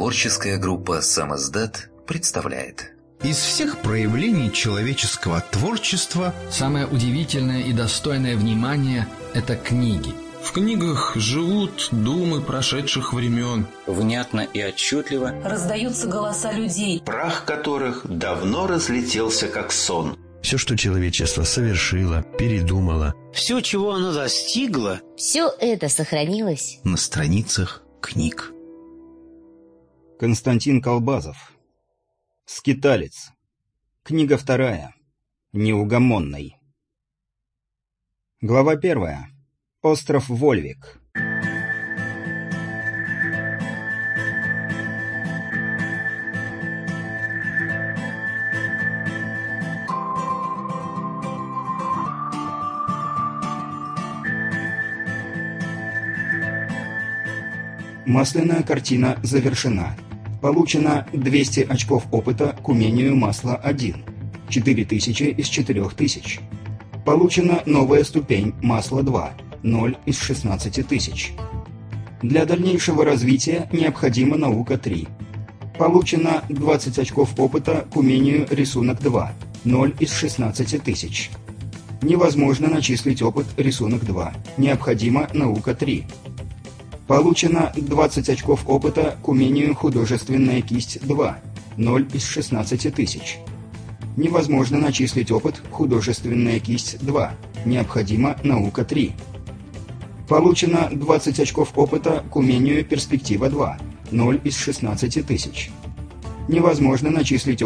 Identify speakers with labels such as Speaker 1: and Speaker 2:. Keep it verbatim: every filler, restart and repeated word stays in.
Speaker 1: Творческая группа «Самоздат» представляет.
Speaker 2: Из всех проявлений человеческого творчества
Speaker 3: самое удивительное и достойное внимания – это книги.
Speaker 4: В книгах живут думы прошедших времен.
Speaker 5: Внятно и отчетливо
Speaker 6: раздаются голоса людей,
Speaker 7: прах которых давно разлетелся как сон.
Speaker 8: Все, что человечество совершило, передумало,
Speaker 9: все, чего оно достигло,
Speaker 10: все это сохранилось
Speaker 2: на страницах книг.
Speaker 11: Константин Колбазов. Скиталец. Книга вторая. Неугомонный. Глава первая. Остров Вольвик. Масляная картина завершена. Получено двести очков опыта к умению масла один. четыре тысячи из четырёх тысяч. Получена новая ступень масла два. ноль из шестнадцати тысяч. Для дальнейшего развития необходима наука три. Получено двадцать очков опыта к умению рисунок два. ноль из шестнадцати тысяч. Невозможно начислить опыт рисунок два. Необходима наука три. Получено двадцать очков опыта к умению художественная кисть два. ноль из шестнадцати тысяч. Невозможно начислить опыт художественная кисть два. Необходима наука три. Получено двадцать очков опыта к умению перспектива два. ноль из шестнадцати тысяч. Невозможно начислить